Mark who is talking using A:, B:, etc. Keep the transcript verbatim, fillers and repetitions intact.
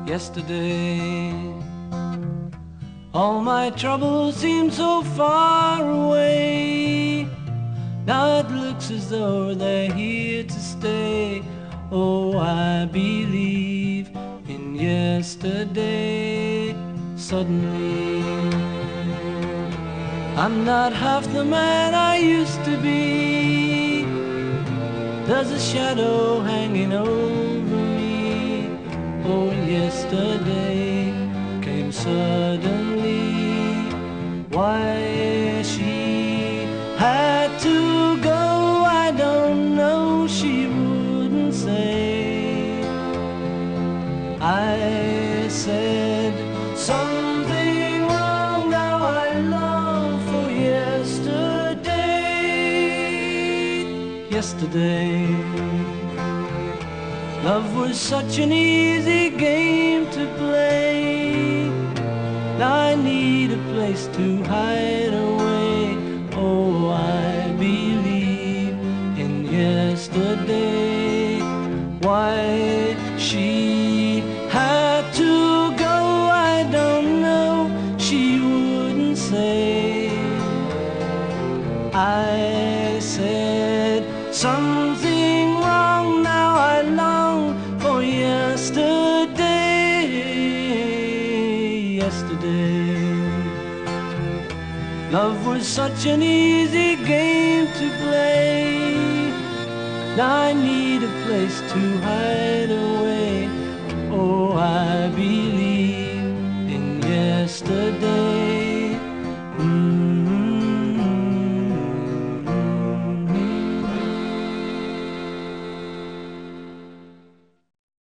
A: yesterday. All my troubles seem so far away. Now it looks as though they're here to stay. Oh, I believe in yesterday. Suddenly, I'm not half the man I used to be. There's a shadow hanging over me. Oh, yesterday came suddenly. Why she had to go, I don't know, she wouldn't say. I said something wrong, now I long for yesterday. Yesterday, love was such an easy game to play. Now I need a place to hide away. Oh, I believe in yesterday. Why she had to go, I don't know, she wouldn't say. I said something wrong, now I long for yesterday. Yesterday, love was such an easy game to play. Now I need a place to hide away. Oh, I believe in yesterday.